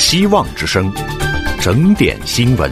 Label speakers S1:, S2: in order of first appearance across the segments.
S1: 希望之声，整点新闻。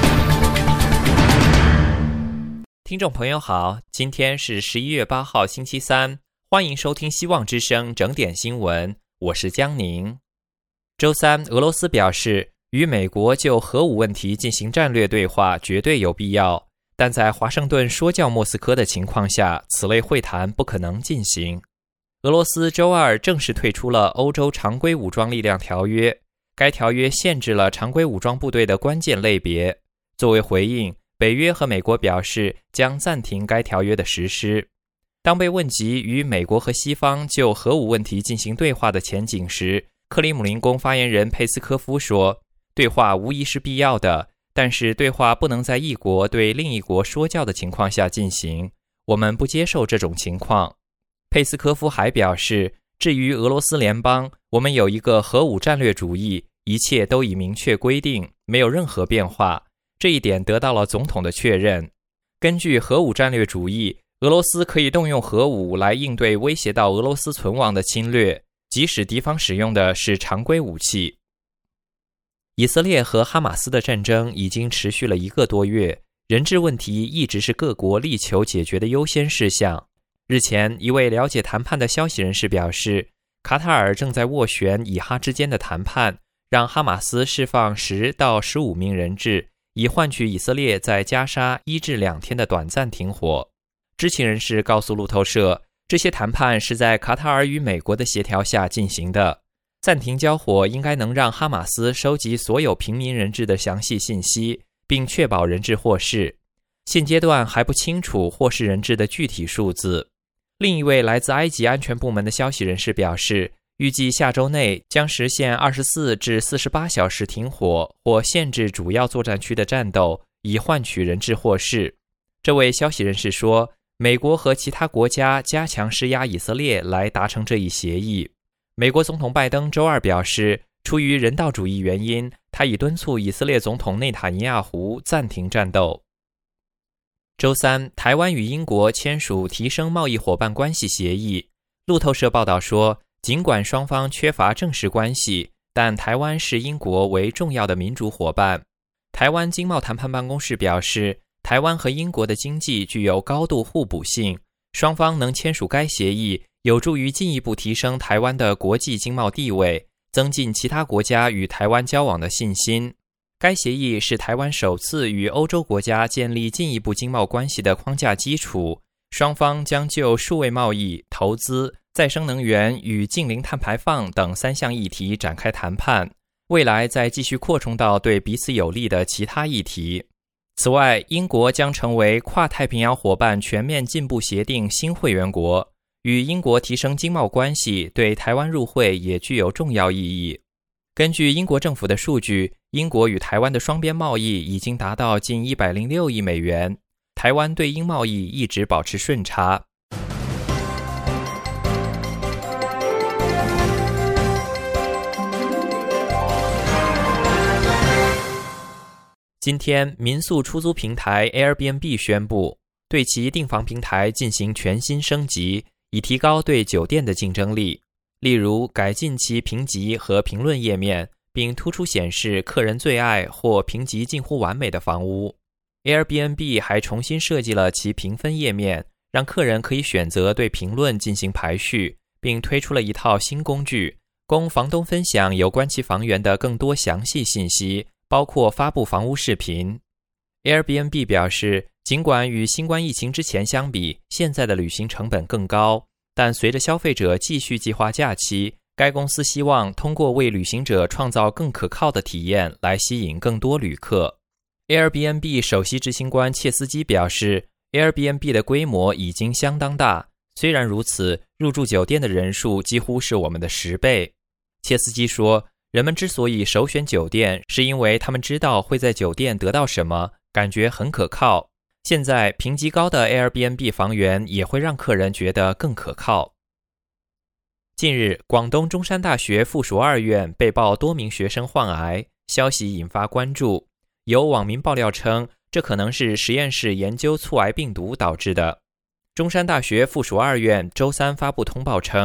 S2: 听众朋友好，今天是11月8号星期三，欢迎收听希望之声整点新闻，我是江宁。周三，俄罗斯表示与美国就核武问题进行战略对话绝对有必要，但在华盛顿说教莫斯科的情况下，此类会谈不可能进行。俄罗斯周二正式退出了欧洲常规武装力量条约，该条约限制了常规武装部队的关键类别。作为回应，北约和美国表示将暂停该条约的实施。当被问及与美国和西方就核武问题进行对话的前景时，克里姆林宫发言人佩斯科夫说，对话无疑是必要的，但是对话不能在一国对另一国说教的情况下进行，我们不接受这种情况。佩斯科夫还表示，至于俄罗斯联邦，我们有一个核武战略主义，一切都已明确规定，没有任何变化，这一点得到了总统的确认。根据核武战略主义，俄罗斯可以动用核武来应对威胁到俄罗斯存亡的侵略，即使敌方使用的是常规武器。以色列和哈马斯的战争已经持续了1个多月，人质问题一直是各国力求解决的优先事项。日前，一位了解谈判的消息人士表示，卡塔尔正在斡旋以哈之间的谈判，让哈马斯释放10到15名人质，以换取以色列在加沙1至2天的短暂停火。知情人士告诉路透社，这些谈判是在卡塔尔与美国的协调下进行的。暂停交火应该能让哈马斯收集所有平民人质的详细信息，并确保人质获释。现阶段还不清楚获释人质的具体数字。另一位来自埃及安全部门的消息人士表示，预计下周内将实现24至48小时停火或限制主要作战区的战斗，以换取人质获释。这位消息人士说，美国和其他国家加强施压以色列来达成这一协议。美国总统拜登周二表示，出于人道主义原因，他已敦促以色列总统内塔尼亚胡暂停战斗。周三，台湾与英国签署提升贸易伙伴关系协议。路透社报道说，尽管双方缺乏正式关系，但台湾视英国为重要的民主伙伴。台湾经贸谈判办公室表示，台湾和英国的经济具有高度互补性，双方能签署该协议，有助于进一步提升台湾的国际经贸地位，增进其他国家与台湾交往的信心。该协议是台湾首次与欧洲国家建立进一步经贸关系的框架基础，双方将就数位贸易、投资、再生能源与净零碳排放等3项议题展开谈判，未来再继续扩充到对彼此有利的其他议题。此外，英国将成为跨太平洋伙伴全面进步协定新会员国，与英国提升经贸关系对台湾入会也具有重要意义。根据英国政府的数据，英国与台湾的双边贸易已经达到近106亿美元，台湾对英贸易一直保持顺差。今天，民宿出租平台 Airbnb 宣布，对其订房平台进行全新升级，以提高对酒店的竞争力。例如，改进其评级和评论页面，并突出显示客人最爱或评级近乎完美的房屋。Airbnb 还重新设计了其评分页面，让客人可以选择对评论进行排序，并推出了一套新工具，供房东分享有关其房源的更多详细信息，包括发布房屋视频。Airbnb 表示，尽管与新冠疫情之前相比，现在的旅行成本更高，但随着消费者继续计划假期，该公司希望通过为旅行者创造更可靠的体验来吸引更多旅客。Airbnb 首席执行官切斯基表示， Airbnb 的规模已经相当大，虽然如此，入住酒店的人数几乎是我们的10倍。切斯基说，人们之所以首选酒店，是因为他们知道会在酒店得到什么，感觉很可靠。现在评级高的 Airbnb 房源也会让客人觉得更可靠。近日，广东中山大学附属2院被曝多名学生患癌，消息引发关注。有网民爆料称，这可能是实验室研究促癌病毒导致的。中山大学附属2院周三发布通报称，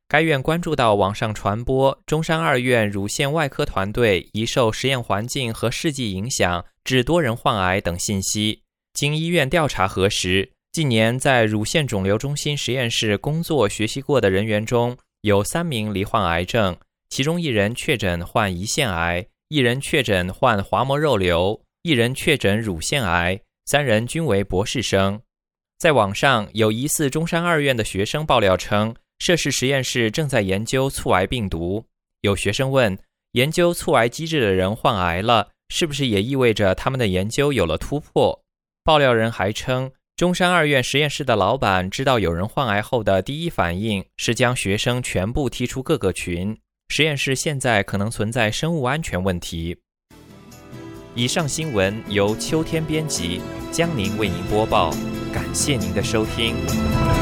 S2: 该院关注到网上传播中山二院乳腺外科团队疑受实验环境和试剂影响致多人患癌等信息。经医院调查核实，近年在乳腺肿瘤中心实验室工作学习过的人员中，有3名罹患癌症，其中1人确诊患胰腺癌，1人确诊患滑膜肉瘤，1人确诊乳腺癌，3人均为博士生。在网上有疑似中山二院的学生爆料称，涉事实验室正在研究促癌病毒。有学生问，研究促癌机制的人患癌了，是不是也意味着他们的研究有了突破？爆料人还称，中山二院实验室的老板知道有人患癌后的第一反应是将学生全部踢出各个群，实验室现在可能存在生物安全问题。以上新闻由秋天编辑，江宁为您播报，感谢您的收听。